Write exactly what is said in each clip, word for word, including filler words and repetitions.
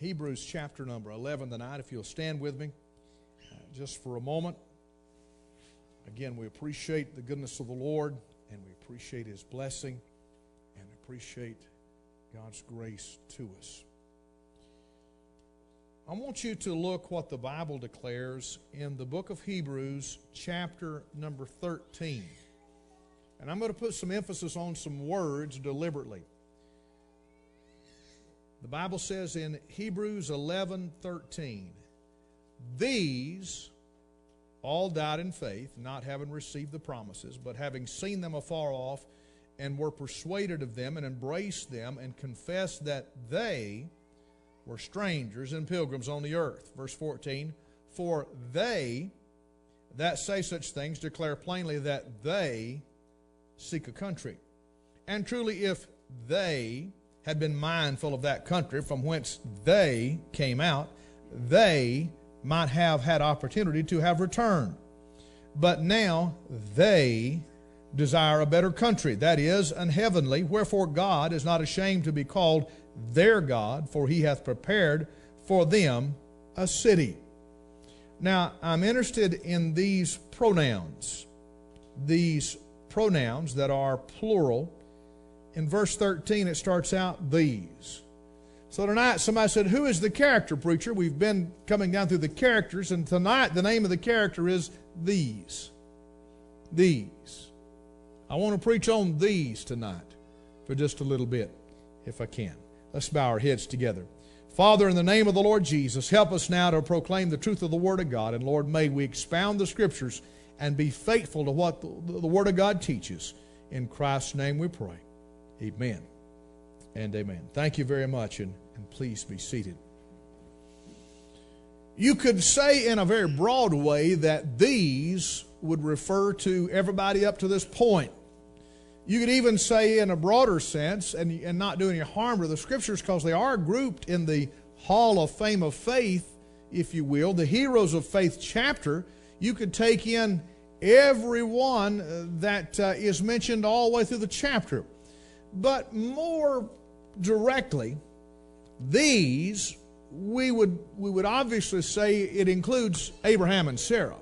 Hebrews chapter number eleven tonight. If you'll stand with me uh, just for a moment. Again, we appreciate the goodness of the Lord, and we appreciate His blessing, and appreciate God's grace to us. I want you to look what the Bible declares in the book of Hebrews chapter number thirteen. And I'm going to put some emphasis on some words deliberately. The Bible says in Hebrews eleven thirteen, these all died in faith, not having received the promises, but having seen them afar off, and were persuaded of them, and embraced them, and confessed that they were strangers and pilgrims on the earth. Verse fourteen, for they that say such things declare plainly that they seek a country. And truly, if they had been mindful of that country from whence they came out, they might have had opportunity to have returned. But now they desire a better country, that is, an heavenly, wherefore God is not ashamed to be called their God, for He hath prepared for them a city. Now, I'm interested in these pronouns, these pronouns that are plural. In verse thirteen, it starts out, these. So tonight, somebody said, who is the character, preacher? We've been coming down through the characters, and tonight the name of the character is these. These. I want to preach on these tonight for just a little bit, if I can. Let's bow our heads together. Father, in the name of the Lord Jesus, help us now to proclaim the truth of the Word of God. And Lord, may we expound the Scriptures and be faithful to what the, the Word of God teaches. In Christ's name we pray. Amen and amen. Thank you very much, and, and please be seated. You could say in a very broad way that these would refer to everybody up to this point. You could even say in a broader sense, and, and not do any harm to the Scriptures, because they are grouped in the Hall of Fame of Faith, if you will, the Heroes of Faith chapter. You could take in everyone that uh, is mentioned all the way through the chapter. But more directly, these, we would, we would obviously say it includes Abraham and Sarah.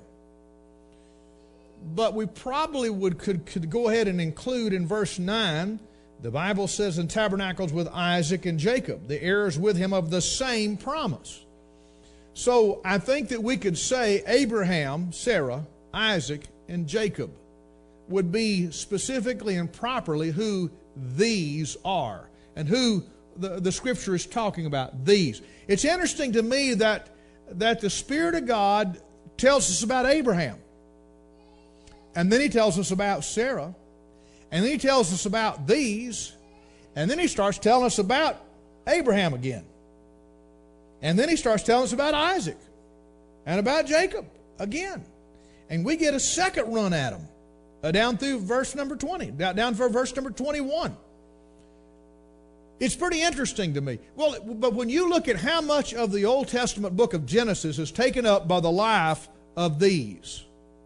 But we probably would could, could go ahead and include in verse nine, the Bible says, in tabernacles with Isaac and Jacob, the heirs with him of the same promise. So I think that we could say Abraham, Sarah, Isaac, and Jacob would be specifically and properly who these are, and who the, the Scripture is talking about, these. It's interesting to me that, that the Spirit of God tells us about Abraham, and then He tells us about Sarah, and then He tells us about these, and then He starts telling us about Abraham again. And then He starts telling us about Isaac and about Jacob again. And we get a second run at them. Uh, down through verse number twenty, down, down for verse number twenty-one. It's pretty interesting to me. Well, but when you look at how much of the Old Testament book of Genesis is taken up by the life of these,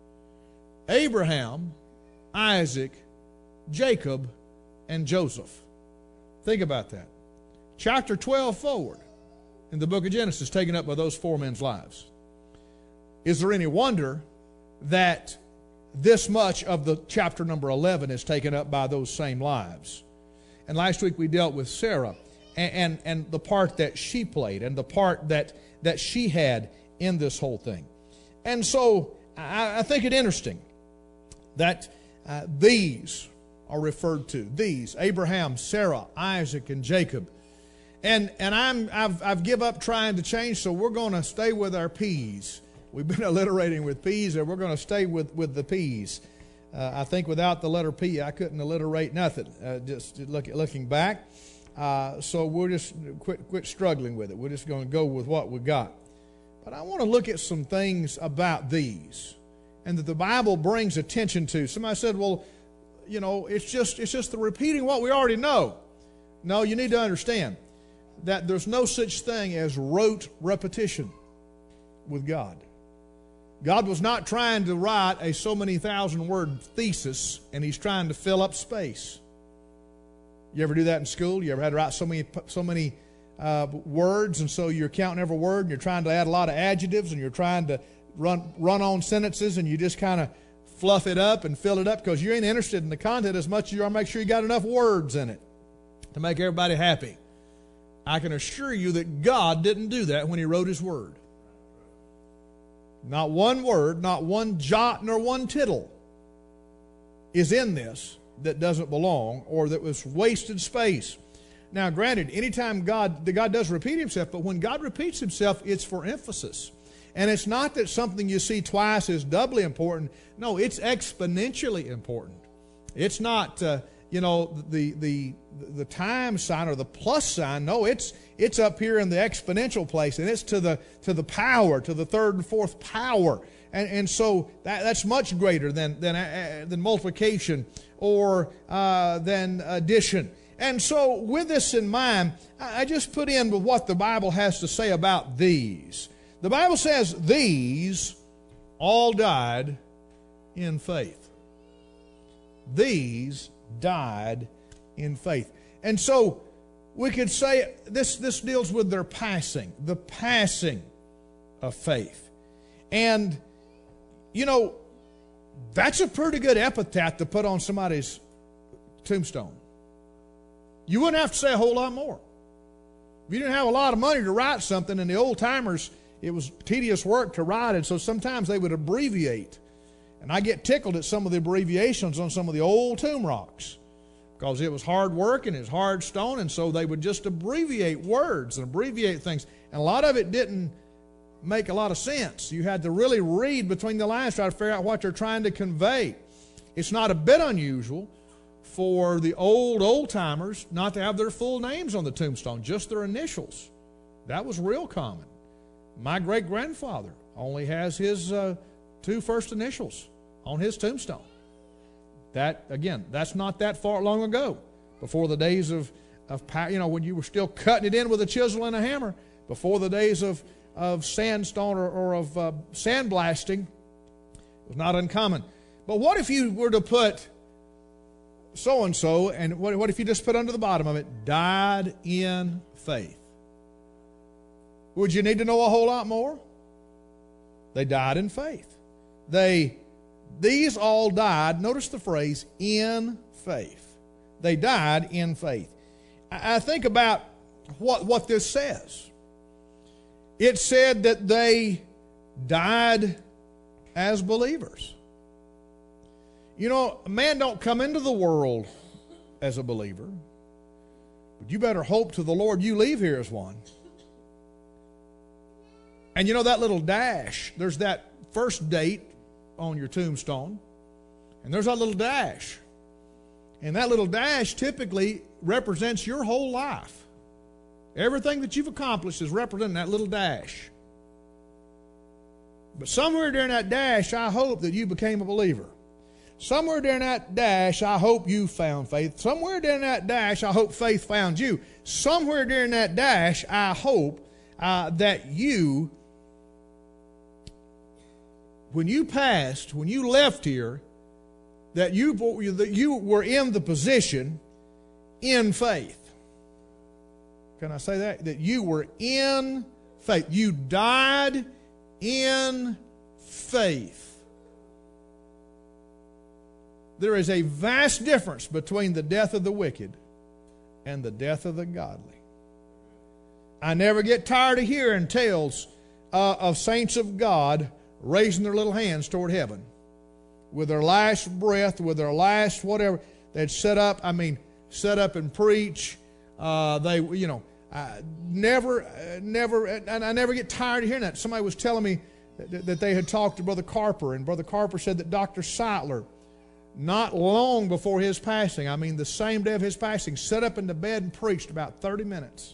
Abraham, Isaac, Jacob, and Joseph. Think about that. Chapter twelve forward in the book of Genesis taken up by those four men's lives. Is there any wonder that this much of the chapter number eleven is taken up by those same lives? And last week we dealt with Sarah and, and, and the part that she played and the part that, that she had in this whole thing. And so I, I think it interesting that uh, these are referred to. These, Abraham, Sarah, Isaac, and Jacob. And, and I'm, I've, I've give up trying to change, so we're going to stay with our P's. We've been alliterating with P's, and we're going to stay with, with the P's. Uh, I think without the letter P, I couldn't alliterate nothing, uh, just look, looking back. Uh, so we're just quit, quit struggling with it. We're just going to go with what we got. But I want to look at some things about these, and that the Bible brings attention to. Somebody said, well, you know, it's just, it's just the repeating what we already know. No, you need to understand that there's no such thing as rote repetition with God. God was not trying to write a so many thousand word thesis, and He's trying to fill up space. You ever do that in school? You ever had to write so many so many uh, words, and so you're counting every word, and you're trying to add a lot of adjectives, and you're trying to run run on sentences, and you just kind of fluff it up and fill it up because you ain't interested in the content as much as you are make sure you got enough words in it to make everybody happy. I can assure you that God didn't do that when He wrote His Word. Not one word, not one jot nor one tittle is in this that doesn't belong or that was wasted space. Now, granted, anytime God, the God does repeat Himself, but when God repeats Himself, it's for emphasis. And it's not that something you see twice is doubly important. No, it's exponentially important. It's not, uh, you know, the the the time sign or the plus sign. No, it's it's up here in the exponential place, and it's to the to the power, to the third and fourth power. And, and so that, that's much greater than than uh, than multiplication or uh, than addition. And so with this in mind, I just put in what the Bible has to say about these. The Bible says these all died in faith. These died in faith. And so we could say this, this deals with their passing, the passing of faith. And, you know, that's a pretty good epitaph to put on somebody's tombstone. You wouldn't have to say a whole lot more. If you didn't have a lot of money to write something, and the old timers, it was tedious work to write it, so sometimes they would abbreviate. And I get tickled at some of the abbreviations on some of the old tomb rocks because it was hard work and it was hard stone, and so they would just abbreviate words and abbreviate things. And a lot of it didn't make a lot of sense. You had to really read between the lines, try to figure out what they're trying to convey. It's not a bit unusual for the old old-timers not to have their full names on the tombstone, just their initials. That was real common. My great-grandfather only has his uh, two first initials on his tombstone. That, again, that's not that far long ago, before the days of, of you know, when you were still cutting it in with a chisel and a hammer, before the days of, of sandstone or, or of uh, sandblasting. It was not uncommon. But what if you were to put so-and-so, and what, what if you just put under the bottom of it, died in faith? Would you need to know a whole lot more? They died in faith. They, these all died, notice the phrase, in faith. They died in faith. I, I think about what, what this says. It said that they died as believers. You know, a man don't come into the world as a believer, but you better hope to the Lord you leave here as one. And you know that little dash, there's that first date on your tombstone, and there's that little dash. And that little dash typically represents your whole life. Everything that you've accomplished is represented in that little dash. But somewhere during that dash, I hope that you became a believer. Somewhere during that dash, I hope you found faith. Somewhere during that dash, I hope faith found you. Somewhere during that dash, I hope uh, that you, when you passed, when you left here, that you, that you were in the position in faith. Can I say that? That you were in faith. You died in faith. There is a vast difference between the death of the wicked and the death of the godly. I never get tired of hearing tales uh, of saints of God raising their little hands toward heaven. With their last breath, with their last whatever, they'd set up, I mean, set up and preach. Uh, they, you know, I never, uh, never, and I never get tired of hearing that. Somebody was telling me that, that they had talked to Brother Carper, and Brother Carper said that Doctor Seitler, not long before his passing, I mean the same day of his passing, sat up in the bed and preached about thirty minutes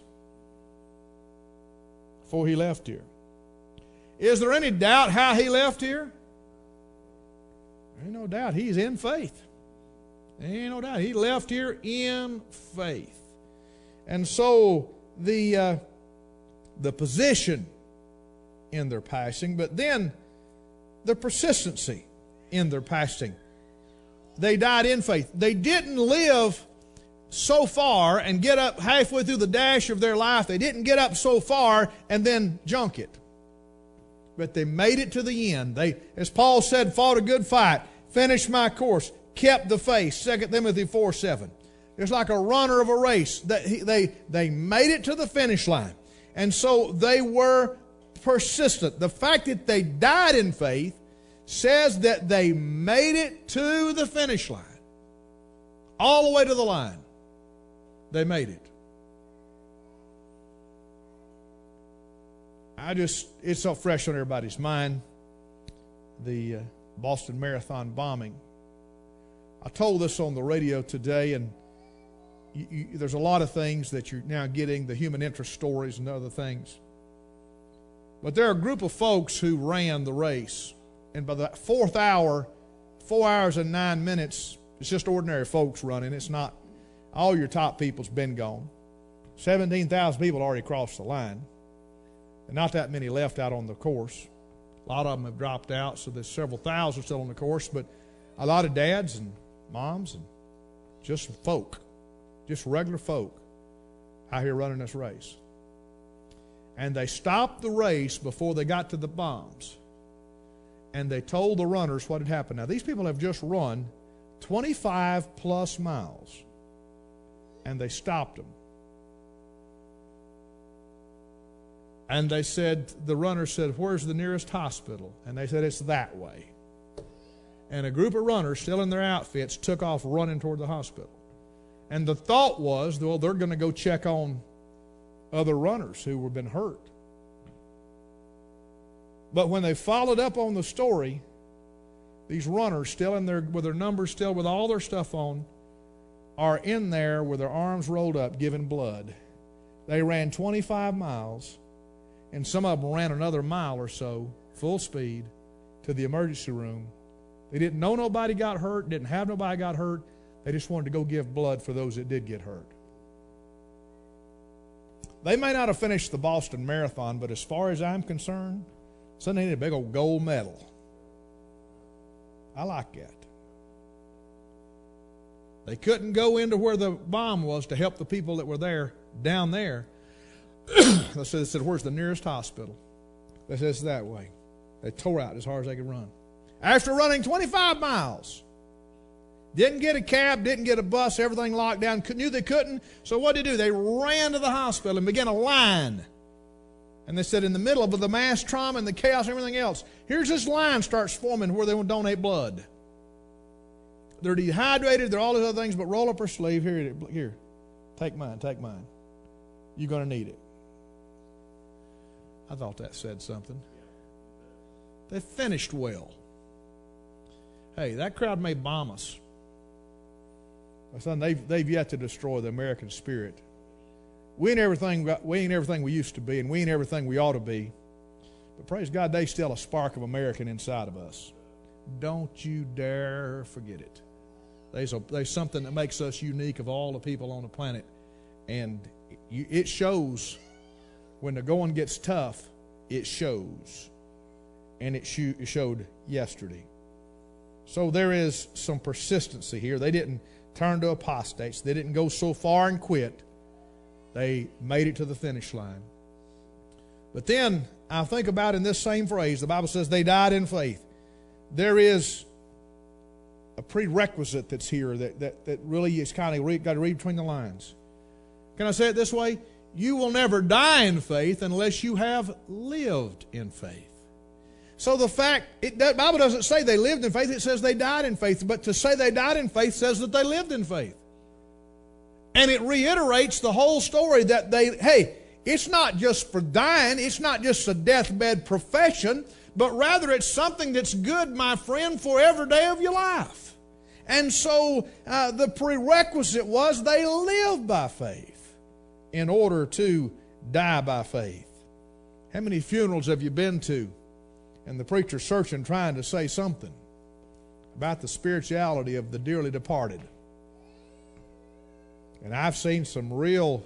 before he left here. Is there any doubt how he left here? There ain't no doubt. He's in faith. There ain't no doubt. He left here in faith. And so the, uh, the position in their passing, but then the persistency in their passing. They died in faith. They didn't live so far and get up halfway through the dash of their life. They didn't get up so far and then junk it. But they made it to the end. They, as Paul said, fought a good fight, finished my course, kept the faith, Second Timothy four seven. It's like a runner of a race. They, they, they made it to the finish line. And so they were persistent. The fact that they died in faith says that they made it to the finish line. All the way to the line. They made it. I just, it's so fresh on everybody's mind. The uh, Boston Marathon bombing. I told this on the radio today, and you, you, there's a lot of things that you're now getting, the human interest stories and other things. But there are a group of folks who ran the race. And by the fourth hour, four hours and nine minutes, it's just ordinary folks running. It's not, all your top people's been gone. seventeen thousand people already crossed the line. And not that many left out on the course. A lot of them have dropped out, so there's several thousand still on the course. But a lot of dads and moms and just folk, just regular folk out here running this race. And they stopped the race before they got to the bombs. And they told the runners what had happened. Now, these people have just run twenty-five plus miles. And they stopped them. And they said, the runners said, where's the nearest hospital? And they said, it's that way. And a group of runners, still in their outfits, took off running toward the hospital. And the thought was, well, they're going to go check on other runners who had been hurt. But when they followed up on the story, these runners, still in their, with their numbers still, with all their stuff on, are in there with their arms rolled up, giving blood. They ran twenty-five miles, and some of them ran another mile or so, full speed, to the emergency room. They didn't know nobody got hurt, didn't have nobody got hurt. They just wanted to go give blood for those that did get hurt. They may not have finished the Boston Marathon, but as far as I'm concerned, son, they need a big old gold medal. I like that. They couldn't go into where the bomb was to help the people that were there down there. They said, they said, where's the nearest hospital? They said, it's that way. They tore out as hard as they could run. After running twenty-five miles, didn't get a cab, didn't get a bus, everything locked down, knew they couldn't. So what did they do? They ran to the hospital and began a line. And they said in the middle of the mass trauma and the chaos and everything else, here's this line starts forming where they will donate blood. They're dehydrated, they're all these other things, but roll up her sleeve. Here, here, take mine, take mine. You're going to need it. I thought that said something. They finished well. Hey, that crowd may bomb us. My son, they've, they've yet to destroy the American spirit. We ain't everything we ain't everything we used to be, and we ain't everything we ought to be. But praise God, there's still a spark of American inside of us. Don't you dare forget it. There's, a, there's something that makes us unique of all the people on the planet. And you, it shows when the going gets tough, it shows. And it, sh- it showed yesterday. So there is some persistency here. They didn't turn to apostates. They didn't go so far and quit. They made it to the finish line. But then I think about in this same phrase, the Bible says they died in faith. There is a prerequisite that's here that, that, that really is kind of read, got to read between the lines. Can I say it this way? You will never die in faith unless you have lived in faith. So the fact, it, the Bible doesn't say they lived in faith, it says they died in faith. But to say they died in faith says that they lived in faith. And it reiterates the whole story that they, hey, it's not just for dying, it's not just a deathbed profession, but rather it's something that's good, my friend, for every day of your life. And so uh, the prerequisite was they lived by faith in order to die by faith. How many funerals have you been to? And the preacher searching, trying to say something about the spirituality of the dearly departed. And I've seen some real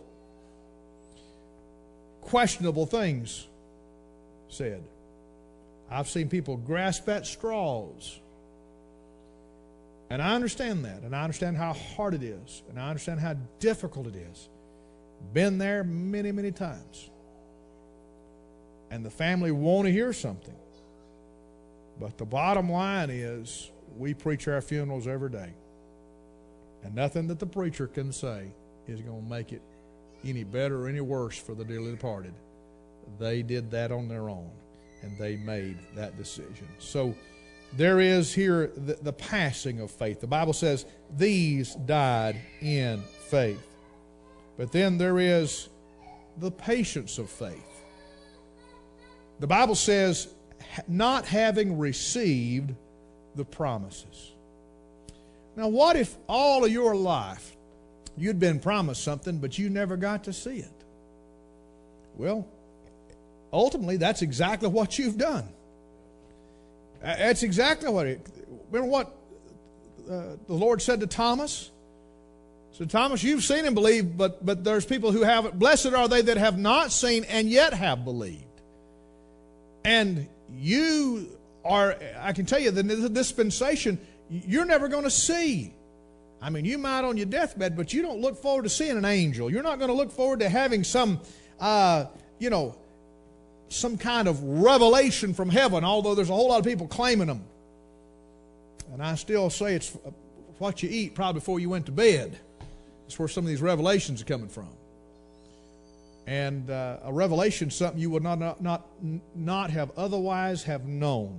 questionable things said. I've seen people grasp at straws And I understand that, and I understand how hard it is, and I understand how difficult it is. Been there many, many times. And the family want to hear something. But the bottom line is, we preach our funerals every day. And nothing that the preacher can say is going to make it any better or any worse for the dearly departed. They did that on their own, and they made that decision. So there is here the, the passing of faith. The Bible says these died in faith. But then there is the patience of faith. The Bible says, not having received the promises. Now, what if all of your life you'd been promised something, but you never got to see it? Well, ultimately, that's exactly what you've done. That's exactly what it... Remember what uh, the Lord said to Thomas? He said, Thomas, you've seen and believed, but, but there's people who haven't. Blessed are they that have not seen and yet have believed. And you are, I can tell you, the dispensation, you're never going to see. I mean, you might on your deathbed, but you don't look forward to seeing an angel. You're not going to look forward to having some, uh, you know, some kind of revelation from heaven, although there's a whole lot of people claiming them. And I still say it's what you eat probably before you went to bed. That's where some of these revelations are coming from. And uh, a revelation is something you would not, not, not, not have otherwise have known.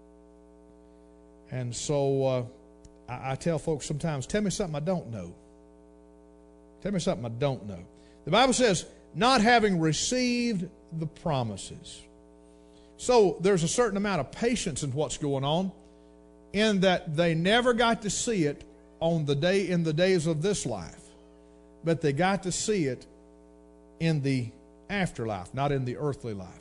And so uh, I, I tell folks sometimes, tell me something I don't know. Tell me something I don't know. The Bible says, not having received the promises. So there's a certain amount of patience in what's going on, in that they never got to see it on the day in the days of this life, but they got to see it in the afterlife, not in the earthly life.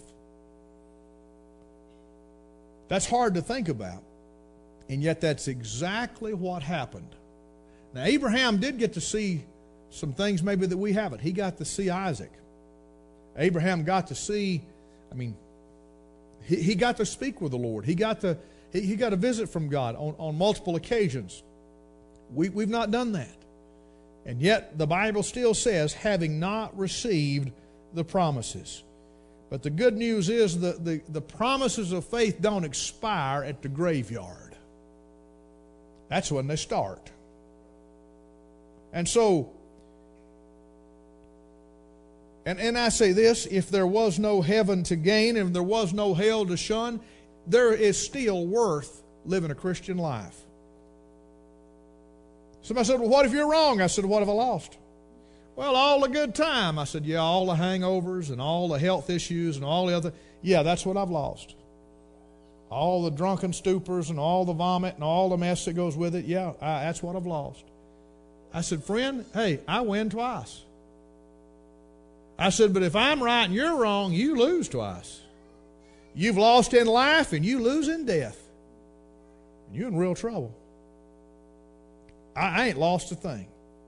That's hard to think about, and yet that's exactly what happened. Now, Abraham did get to see some things maybe that we haven't. He got to see Isaac. Abraham got to see, I mean, he, he got to speak with the Lord. He got to he, he got a visit from God on, on multiple occasions. We, we've not done that. And yet the Bible still says, having not received the promises. But the good news is the, the, the promises of faith don't expire at the graveyard. That's when they start. And so, And, and I say this, if there was no heaven to gain, and if there was no hell to shun, there is still worth living a Christian life. Somebody said, well, what if you're wrong? I said, what have I lost? Well, all the good time. I said, yeah, all the hangovers and all the health issues and all the other, yeah, that's what I've lost. All the drunken stupors and all the vomit and all the mess that goes with it, yeah, I, that's what I've lost. I said, friend, hey, I win twice. I said, but if I'm right and you're wrong, you lose twice. You've lost in life and you lose in death. And you're in real trouble. I, I ain't lost a thing.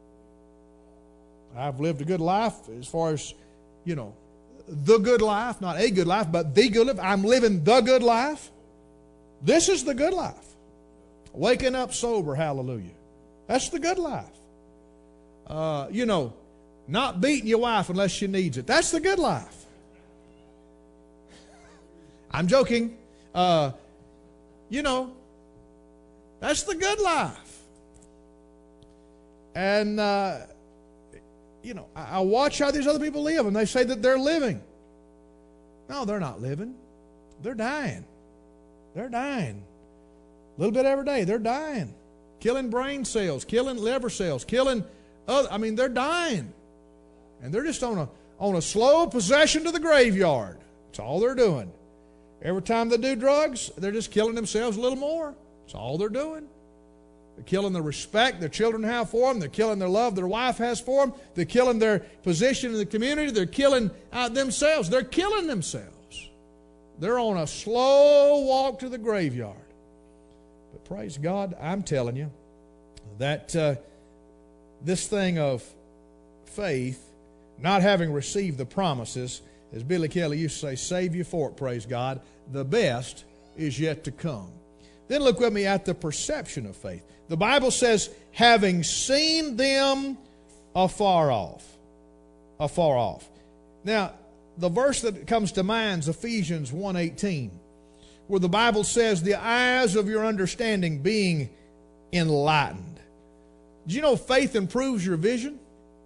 I've lived a good life as far as, you know, the good life, not a good life, but the good life. I'm living the good life. This is the good life. Waking up sober, hallelujah. That's the good life. Uh, you know, not beating your wife unless she needs it. That's the good life. I'm joking. Uh, you know, that's the good life. And, uh, you know, I, I watch how these other people live, and they say that they're living. No, they're not living. They're dying. They're dying. A little bit every day. They're dying. Killing brain cells, killing liver cells, killing other, I mean, they're dying. And they're just on a, on a slow procession to the graveyard. That's all they're doing. Every time they do drugs, they're just killing themselves a little more. That's all they're doing. They're killing the respect their children have for them. They're killing their love their wife has for them. They're killing their position in the community. They're killing uh, themselves. They're killing themselves. They're on a slow walk to the graveyard. But praise God, I'm telling you that uh, this thing of faith, not having received the promises, as Billy Kelly used to say, save you for it, praise God. The best is yet to come. Then look with me at the perception of faith. The Bible says, having seen them afar off. Afar off. Now, the verse that comes to mind is Ephesians one eighteen, where the Bible says, the eyes of your understanding being enlightened. Do you know faith improves your vision?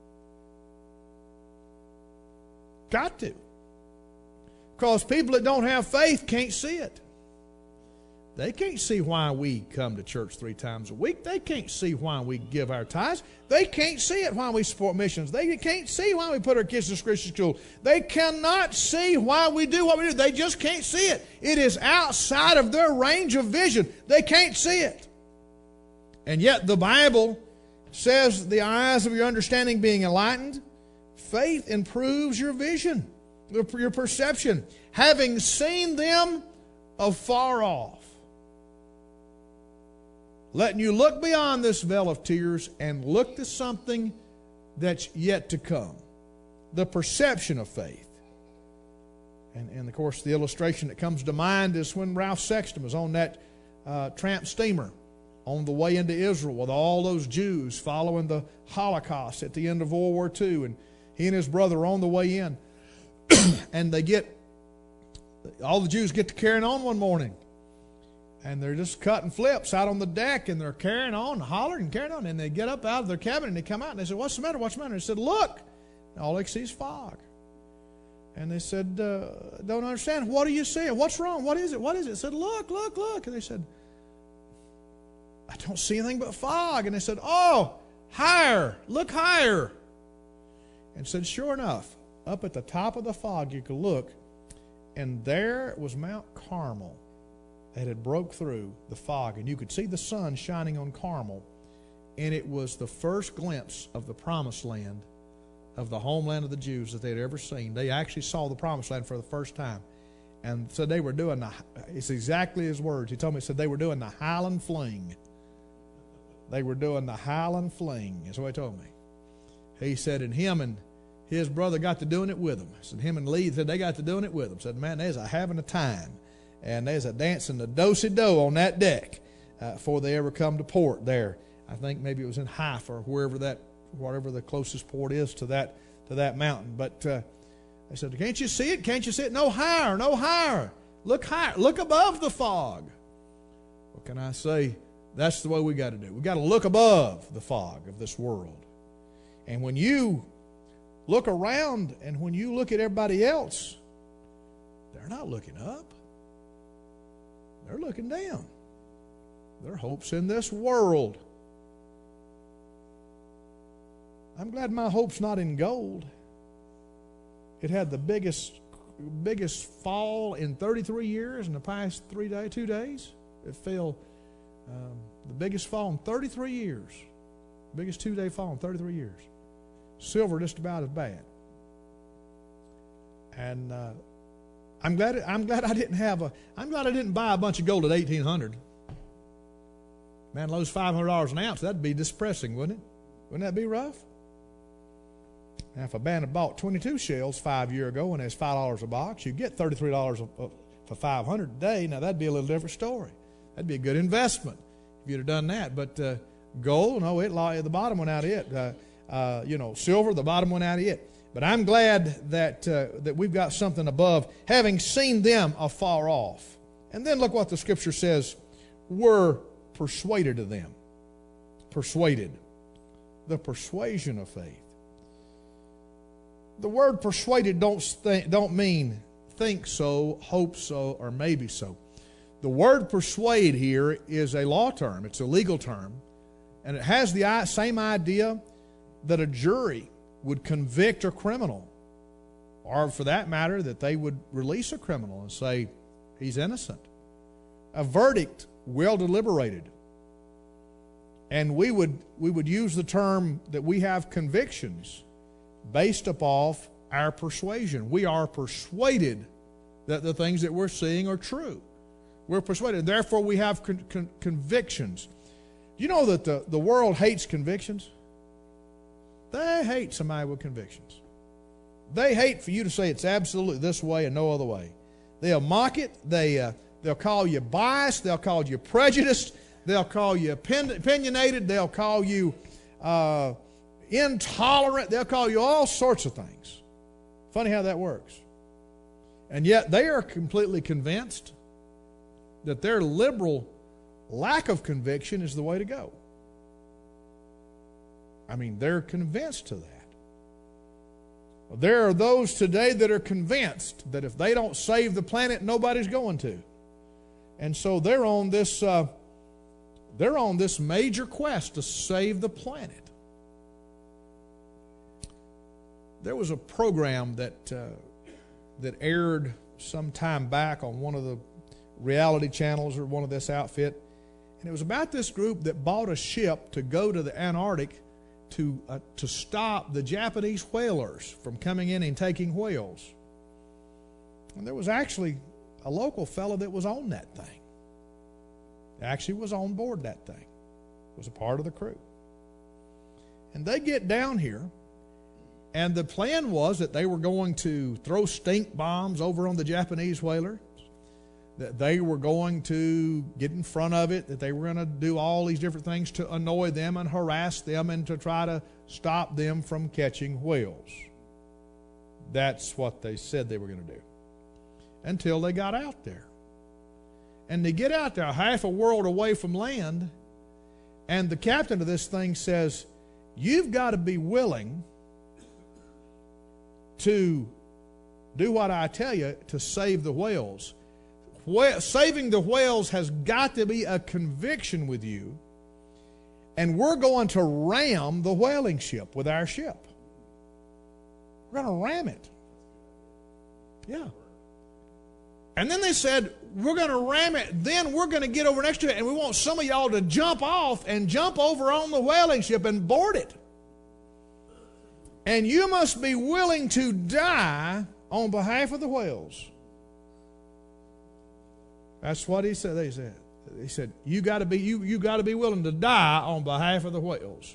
Got to. Because people that don't have faith can't see it. They can't see why we come to church three times a week. They can't see why we give our tithes. They can't see it why we support missions. They can't see why we put our kids in Christian school. They cannot see why we do what we do. They just can't see it. It is outside of their range of vision. They can't see it. And yet the Bible says the eyes of your understanding being enlightened. Faith improves your vision, your perception. Having seen them afar off. Letting you look beyond this veil of tears and look to something that's yet to come. The perception of faith. And, and of course, the illustration that comes to mind is when Ralph Sexton was on that uh, tramp steamer on the way into Israel with all those Jews following the Holocaust at the end of World War Two. And he and his brother are on the way in. And they get, all the Jews get to carrying on one morning. And they're just cutting flips out on the deck, and they're carrying on, hollering and carrying on. And they get up out of their cabin, and they come out, and they said, what's the matter, what's the matter? And they said, look. And all they see is fog. And they said, uh, don't understand. What are you seeing? What's wrong? What is it? What is it? They said, look, look, look. And they said, I don't see anything but fog. And they said, oh, higher. Look higher. And said, sure enough, up at the top of the fog, you could look, and there was Mount Carmel. That had broke through the fog, and you could see the sun shining on Carmel, and it was the first glimpse of the promised land, of the homeland of the Jews that they'd ever seen. They actually saw the promised land for the first time, and so they were doing the, it's exactly his words. He told me, he said they were doing the Highland Fling. They were doing the Highland Fling, is what he told me. He said, and him and his brother got to doing it with him. He said, him and Lee said they got to doing it with him. Said, man, there's a having a time. And there's a dancing the do-si-do on that deck uh, before they ever come to port there. I think maybe it was in Haifa or wherever that, whatever the closest port is to that to that mountain. But uh, they said, can't you see it? Can't you see it? No higher, no higher. Look higher. Look above the fog. What can I say? That's the way we got to do. We got to look above the fog of this world. And when you look around and when you look at everybody else, they're not looking up. They're looking down. Their hope's in this world. I'm glad my hope's not in gold. It had the biggest biggest fall in thirty-three years in the past three days, two days. It fell um, the biggest fall in thirty-three years. Biggest two-day fall in thirty-three years. Silver just about as bad. And uh, I'm glad. I'm glad I didn't have a. I'm glad I didn't buy a bunch of gold at eighteen hundred. Man, lose five hundred dollars an ounce. That'd be depressing, wouldn't it? Wouldn't that be rough? Now, if a band had bought twenty-two shells five years ago and it's five dollars a box, you get thirty-three dollars for five hundred a day. Now that'd be a little different story. That'd be a good investment if you'd have done that. But uh, gold, no, it the bottom went out of it. Uh, uh, you know, silver, the bottom went out of it. But I'm glad that uh, that we've got something above, having seen them afar off. And then look what the Scripture says, were persuaded of them. Persuaded. The persuasion of faith. The word persuaded don't, th- don't mean think so, hope so, or maybe so. The word persuade here is a law term. It's a legal term. And it has the same idea that a jury would convict a criminal, or for that matter, that they would release a criminal and say he's innocent. A verdict well deliberated. And we would we would use the term that we have convictions based upon our persuasion. We are persuaded that the things that we're seeing are true. We're persuaded. Therefore, we have con- con- convictions. You know that the, the world hates convictions? They hate somebody with convictions. They hate for you to say it's absolutely this way and no other way. They'll mock it. They, uh, They'll call you biased. They'll call you prejudiced. They'll call you opinionated. They'll call you uh, intolerant. They'll call you all sorts of things. Funny how that works. And yet they are completely convinced that their liberal lack of conviction is the way to go. I mean, they're convinced to that. There are those today that are convinced that if they don't save the planet, nobody's going to. And so they're on this uh, they're on this major quest to save the planet. There was a program that uh, that aired some time back on one of the reality channels or one of this outfit, and it was about this group that bought a ship to go to the Antarctic to uh, to stop the Japanese whalers from coming in and taking whales. And there was actually a local fellow that was on that thing. Actually was on board that thing. Was a part of the crew. And they get down here, and the plan was that they were going to throw stink bombs over on the Japanese whaler, that they were going to get in front of it, that they were going to do all these different things to annoy them and harass them and to try to stop them from catching whales. That's what they said they were going to do. Until they got out there. And they get out there half a world away from land, and the captain of this thing says, you've got to be willing to do what I tell you to save the whales. Saving the whales has got to be a conviction with you, and we're going to ram the whaling ship with our ship. We're going to ram it. Yeah. And then they said, we're going to ram it, then we're going to get over next to it, and we want some of y'all to jump off and jump over on the whaling ship and board it. And you must be willing to die on behalf of the whales. That's what he said. They said. He said, you got to be you you got to be willing to die on behalf of the whales.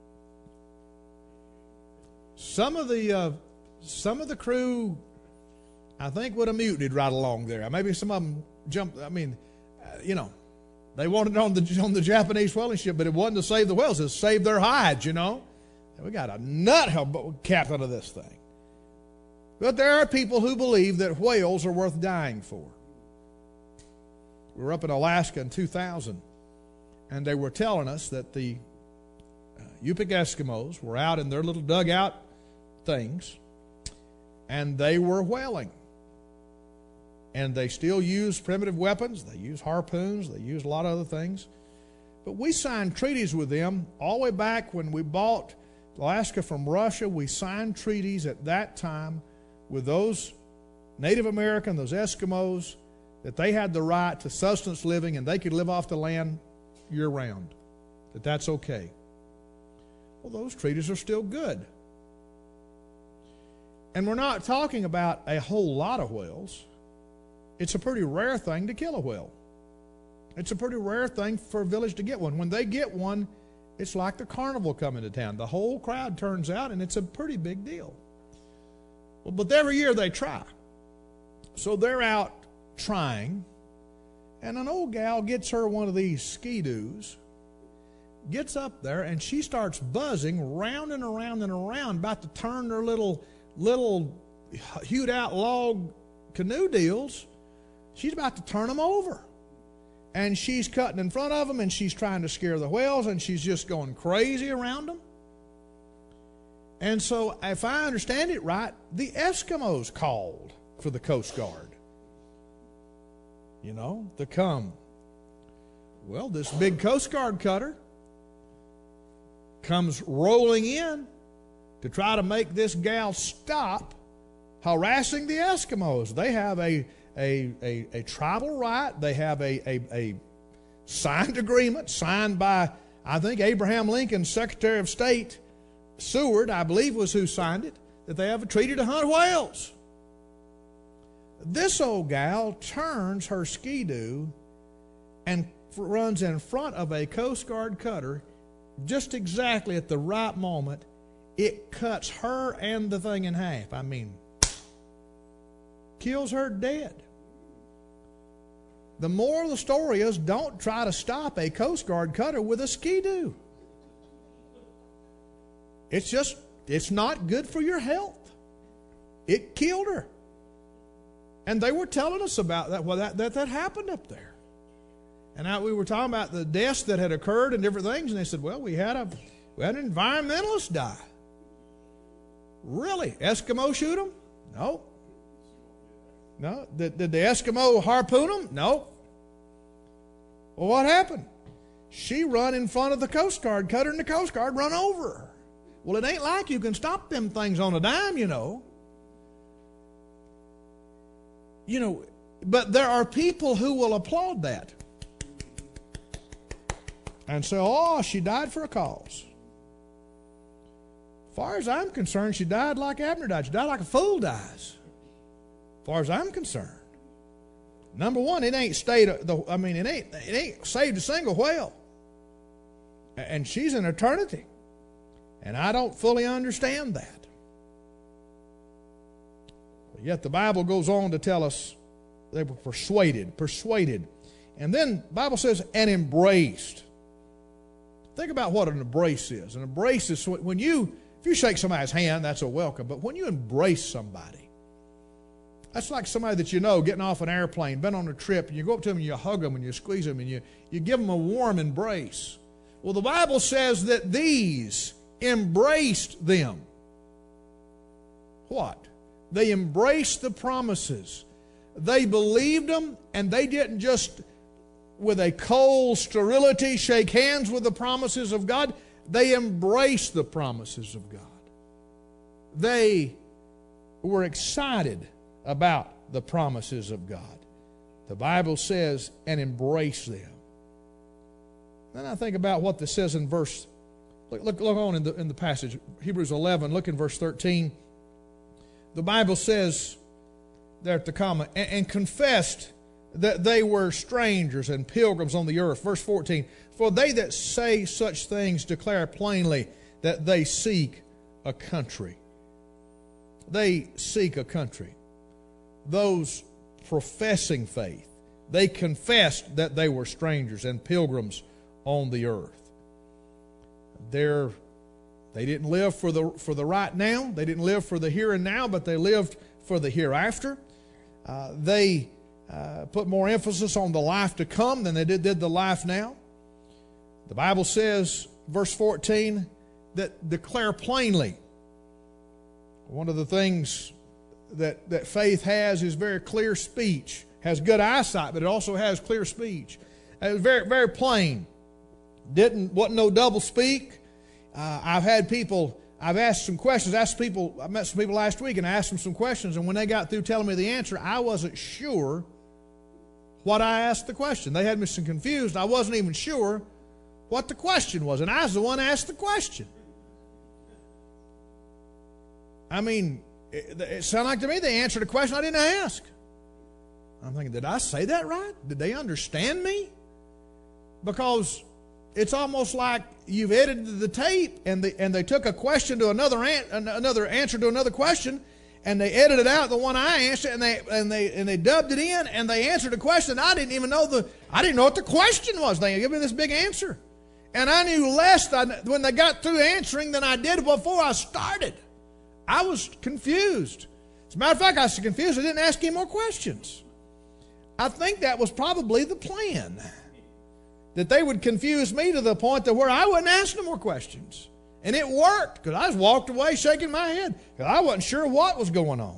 Some of the uh, some of the crew, I think, would have mutinied right along there. Maybe some of them jumped. I mean, uh, you know, they wanted on the on the Japanese whaling ship, but it wasn't to save the whales; it was to save their hides. You know, and we got a nut captain of this thing. But there are people who believe that whales are worth dying for. We were up in Alaska in two thousand, and they were telling us that the uh, Yupik Eskimos were out in their little dugout things, and they were whaling. And they still use primitive weapons. They use harpoons. They use a lot of other things. But we signed treaties with them all the way back when we bought Alaska from Russia. We signed treaties at that time with those Native American, those Eskimos, that they had the right to sustenance living and they could live off the land year-round, that that's okay. Well, those treaties are still good. And we're not talking about a whole lot of whales. It's a pretty rare thing to kill a whale. It's a pretty rare thing for a village to get one. When they get one, it's like the carnival coming to town. The whole crowd turns out, and it's a pretty big deal. Well, but every year they try. So they're out trying, and an old gal gets her one of these ski-doos, gets up there, and she starts buzzing round and around and around, about to turn their little, little hewed-out log canoe deals. She's about to turn them over. And she's cutting in front of them, and she's trying to scare the whales, and she's just going crazy around them. And so, if I understand it right, the Eskimos called for the Coast Guard, you know, to come. Well, this big Coast Guard cutter comes rolling in to try to make this gal stop harassing the Eskimos. They have a A, a, a tribal right. They have a, a, a signed agreement signed by, I think, Abraham Lincoln's Secretary of State, Seward, I believe, was who signed it, that they have a treaty to hunt whales. This old gal turns her ski-doo and runs in front of a Coast Guard cutter just exactly at the right moment. It cuts her and the thing in half. I mean, kills her dead. The moral of the story is, don't try to stop a Coast Guard cutter with a Ski-Doo. It's just, it's not good for your health. It killed her. And they were telling us about that, well, that, that, that happened up there. And I, we were talking about the deaths that had occurred and different things, and they said, well, we had a we had an environmentalist die. Really? Eskimo shoot him? No. No. Did, did the Eskimo harpoon him? No. Well, what happened? She run in front of the Coast Guard cutter, and the Coast Guard run over her. Well, it ain't like you can stop them things on a dime, you know. You know, but there are people who will applaud that and say, oh, she died for a cause. As far as I'm concerned, she died like Abner died. She died like a fool dies. As far as I'm concerned. Number one, it ain't stayed, the, I mean, it ain't, it ain't saved a single whale. And she's in eternity. And I don't fully understand that. But yet the Bible goes on to tell us they were persuaded, persuaded. And then the Bible says, and embraced. Think about what an embrace is. An embrace is when you, if you shake somebody's hand, that's a welcome. But when you embrace somebody, that's like somebody that you know getting off an airplane, been on a trip, and you go up to them and you hug them and you squeeze them and you, you give them a warm embrace. Well, the Bible says that these embraced them. What? They embraced the promises. They believed them, and they didn't just, with a cold sterility, shake hands with the promises of God. They embraced the promises of God. They were excited about the promises of God. The Bible says, and embrace them. Then I think about what this says in verse, look, look, look on in the, in the passage, Hebrews eleven, look in verse thirteen. The Bible says there at the comma, and, and confessed that they were strangers and pilgrims on the earth. Verse fourteen, for they that say such things declare plainly that they seek a country. They seek a country. Those professing faith, they confessed that they were strangers and pilgrims on the earth. They're, they didn't live for the, for the right now. They didn't live for the here and now, but they lived for the hereafter. Uh, they uh, put more emphasis on the life to come than they did, did the life now. The Bible says, verse fourteen, that declare plainly. One of the things that, that faith has is very clear speech. Has good eyesight, but it also has clear speech. It was very, very plain. Didn't, wasn't no double speak. Uh, I've had people, I've asked some questions. Asked people, I met some people last week and I asked them some questions, and when they got through telling me the answer, I wasn't sure what I asked the question. They had me some confused. I wasn't even sure what the question was, and I was the one who asked the question. I mean, it, it sounded like to me they answered a question I didn't ask. I'm thinking, did I say that right? Did they understand me? Because it's almost like you've edited the tape, and they, and they took a question to another an, another answer to another question, and they edited out the one I answered, and they and they and they dubbed it in, and they answered a question I didn't even know the I didn't know what the question was. They gave me this big answer, and I knew less than, when they got through answering than I did before I started. I was confused. As a matter of fact, I was confused. I didn't ask any more questions. I think that was probably the plan, that they would confuse me to the point that where I wouldn't ask no more questions. And it worked, because I just walked away shaking my head, because I wasn't sure what was going on.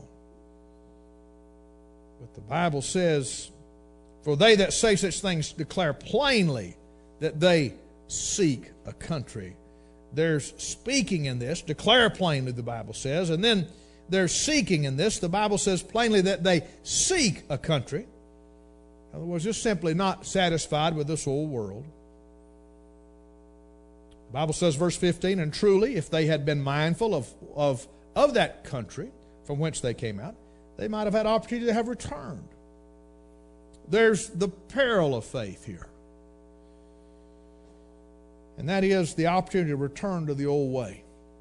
But the Bible says, for they that say such things declare plainly that they seek a country. There's speaking in this, declare plainly, the Bible says, and then there's seeking in this. The Bible says plainly that they seek a country. In other words, just simply not satisfied with this old world. The Bible says, verse fifteen, and truly, if they had been mindful of, of, of that country from whence they came out, they might have had opportunity to have returned. There's the peril of faith here. And that is the opportunity to return to the old way.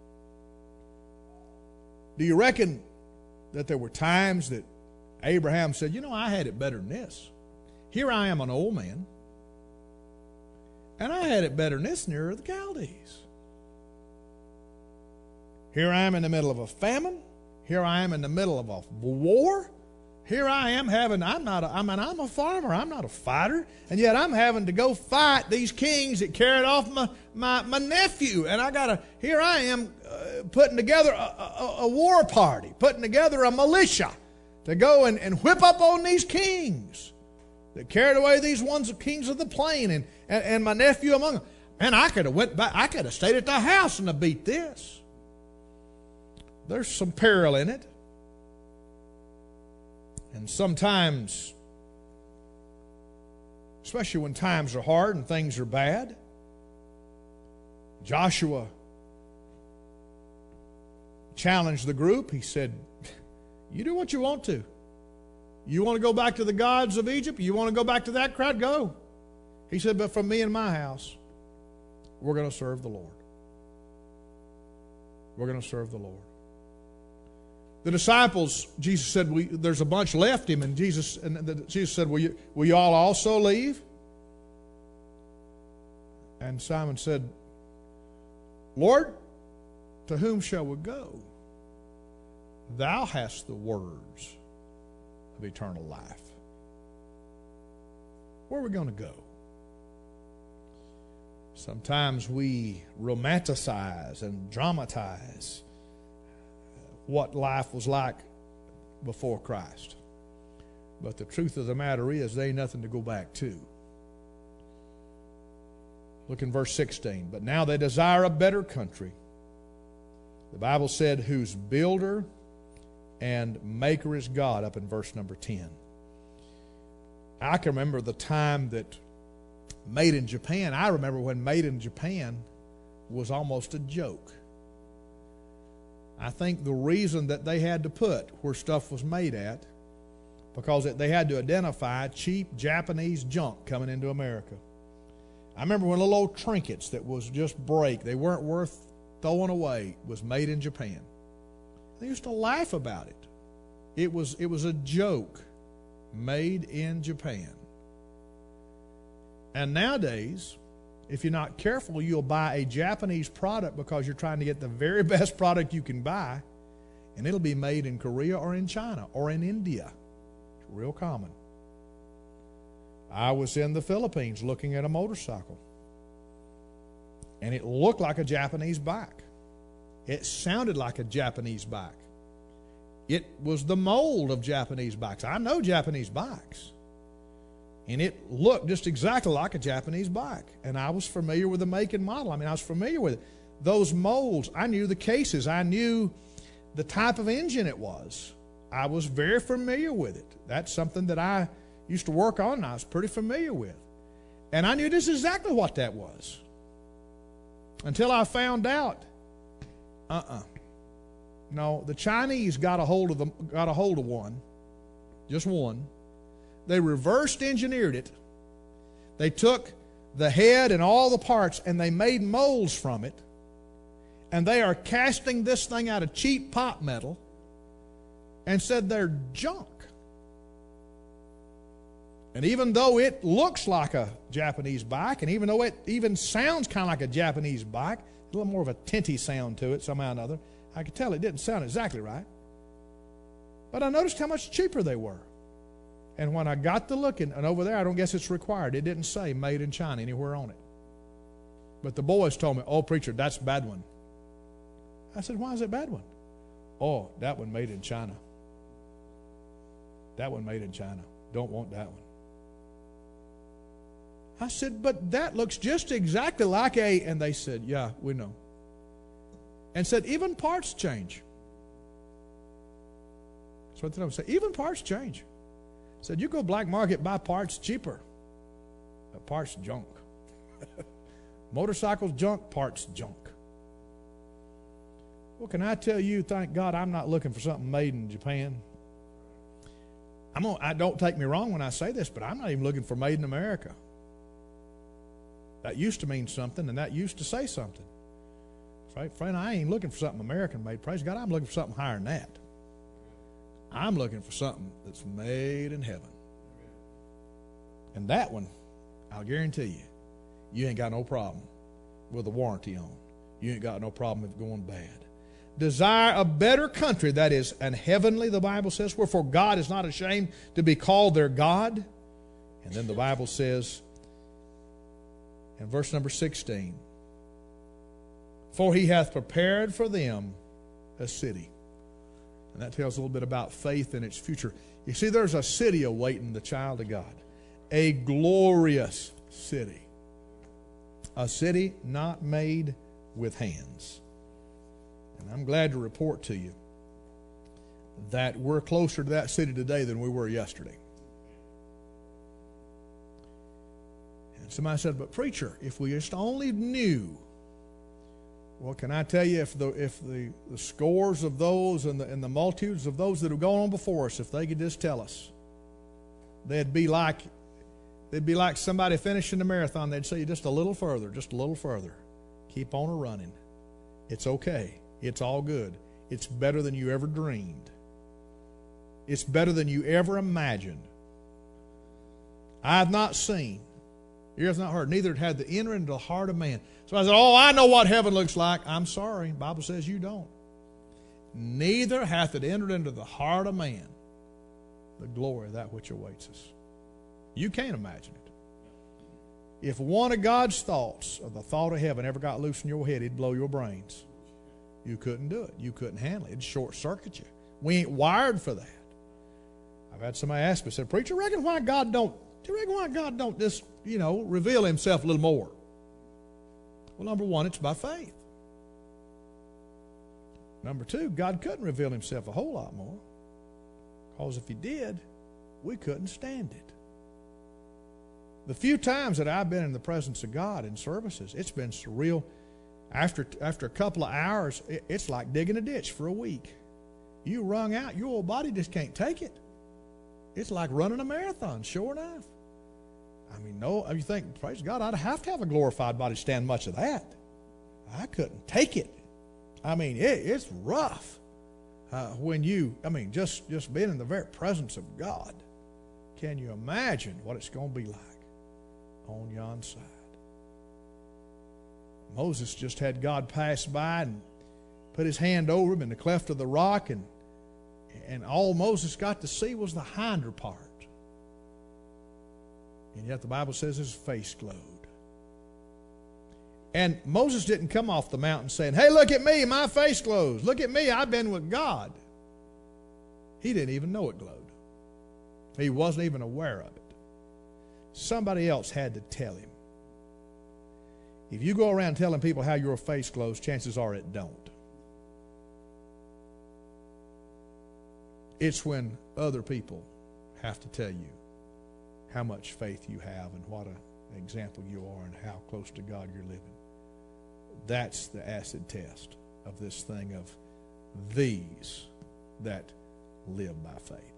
Do you reckon that there were times that Abraham said, you know, I had it better than this? Here I am, an old man, and I had it better than this near the Chaldees. Here I am in the middle of a famine. Here I am in the middle of a war. Here I am having, I'm not a, I mean, I'm a farmer. I'm not a fighter. And yet I'm having to go fight these kings that carried off my, my, my nephew. And I got to, here I am uh, putting together a, a, a war party, putting together a militia to go and, and whip up on these kings that carried away these ones, the kings of the plain, and, and, and my nephew among them. And I could have went back, I could have stayed at the house and have beat this. There's some peril in it. And sometimes, especially when times are hard and things are bad, Joshua challenged the group. He said, you do what you want to. You want to go back to the gods of Egypt? You want to go back to that crowd? Go. He said, but for me and my house, we're going to serve the Lord. We're going to serve the Lord. The disciples, Jesus said, we, there's a bunch left him, and Jesus and the, Jesus said, will you, will you all also leave? And Simon said, Lord, to whom shall we go? Thou hast the words of eternal life. Where are we going to go? Sometimes we romanticize and dramatize what life was like before Christ. But the truth of the matter is, there ain't nothing to go back to. Look in verse sixteen. But now they desire a better country. The Bible said, whose builder and maker is God, up in verse number ten. I can remember the time that Made in Japan, I remember when Made in Japan was almost a joke. I think the reason that they had to put where stuff was made at, because they had to identify cheap Japanese junk coming into America. I remember when little old trinkets that was just break, they weren't worth throwing away, was made in Japan. They used to laugh about it. It was, it was a joke. Made in Japan. And nowadays, if you're not careful, you'll buy a Japanese product because you're trying to get the very best product you can buy, and it'll be made in Korea or in China or in India. It's real common. I was in the Philippines looking at a motorcycle, and it looked like a Japanese bike. It sounded like a Japanese bike. It was the mold of Japanese bikes. I know Japanese bikes. And it looked just exactly like a Japanese bike. And I was familiar with the make and model. I mean, I was familiar with it. Those molds, I knew the cases. I knew the type of engine it was. I was very familiar with it. That's something that I used to work on and I was pretty familiar with. And I knew this is exactly what that was. Until I found out, uh-uh. No, the Chinese got a hold of the, got a hold of one, just one. They reversed engineered it. They took the head and all the parts and they made molds from it. And they are casting this thing out of cheap pot metal and said they're junk. And even though it looks like a Japanese bike, and even though it even sounds kind of like a Japanese bike, a little more of a tinty sound to it somehow or another, I could tell it didn't sound exactly right. But I noticed how much cheaper they were. And when I got to looking, and over there, I don't guess it's required. It didn't say made in China anywhere on it. But the boys told me, oh, preacher, that's a bad one. I said, why is it a bad one? Oh, that one made in China. That one made in China. Don't want that one. I said, but that looks just exactly like a, and they said, yeah, we know. And said, even parts change. That's what they told me. Said, even parts change. Said, you go black market, buy parts cheaper. But parts junk. Motorcycles junk, parts junk. Well, can I tell you, thank God I'm not looking for something made in Japan. I'm gonna, I don't take me wrong when I say this, but I'm not even looking for made in America. That used to mean something, and that used to say something. Friend, I ain't looking for something American made. Praise God, I'm looking for something higher than that. I'm looking for something that's made in heaven. And that one, I'll guarantee you, you ain't got no problem with a warranty on. You ain't got no problem with going bad. Desire a better country, that is, an heavenly, the Bible says, wherefore God is not ashamed to be called their God. And then the Bible says, in verse number sixteen, for he hath prepared for them a city. And that tells a little bit about faith and its future. You see, there's a city awaiting the child of God. A glorious city. A city not made with hands. And I'm glad to report to you that we're closer to that city today than we were yesterday. And somebody said, but preacher, if we just only knew. Well, can I tell you, if the if the, the scores of those and the, and the multitudes of those that have gone on before us, if they could just tell us, they'd be like they'd be like somebody finishing the marathon. They'd say, just a little further, just a little further. Keep on a running. It's okay. It's all good. It's better than you ever dreamed. It's better than you ever imagined. I have not seen, ear hath not heard, neither had the enter into the heart of man. So I said, oh, I know what heaven looks like. I'm sorry. The Bible says you don't. Neither hath it entered into the heart of man the glory of that which awaits us. You can't imagine it. If one of God's thoughts, or the thought of heaven, ever got loose in your head, it'd blow your brains. You couldn't do it. You couldn't handle it. It'd short circuit you. We ain't wired for that. I've had somebody ask me, said, preacher, reckon why God don't, do you reckon why God don't just, you know, reveal himself a little more? Well, number one, it's by faith. Number two, God couldn't reveal himself a whole lot more. Because if he did, we couldn't stand it. The few times that I've been in the presence of God in services, it's been surreal. After, after a couple of hours, it, it's like digging a ditch for a week. You wrung out. Your old body just can't take it. It's like running a marathon, sure enough. I mean, no, you think, praise God, I'd have to have a glorified body to stand much of that. I couldn't take it. I mean, it, it's rough uh, when you, I mean, just, just being in the very presence of God. Can you imagine what it's going to be like on yon side? Moses just had God pass by and put his hand over him in the cleft of the rock, and, and all Moses got to see was the hinder part. And yet the Bible says his face glowed. And Moses didn't come off the mountain saying, hey, look at me, my face glows. Look at me, I've been with God. He didn't even know it glowed. He wasn't even aware of it. Somebody else had to tell him. If you go around telling people how your face glows, chances are it don't. It's when other people have to tell you how much faith you have and what an example you are and how close to God you're living. That's the acid test of this thing of these that live by faith.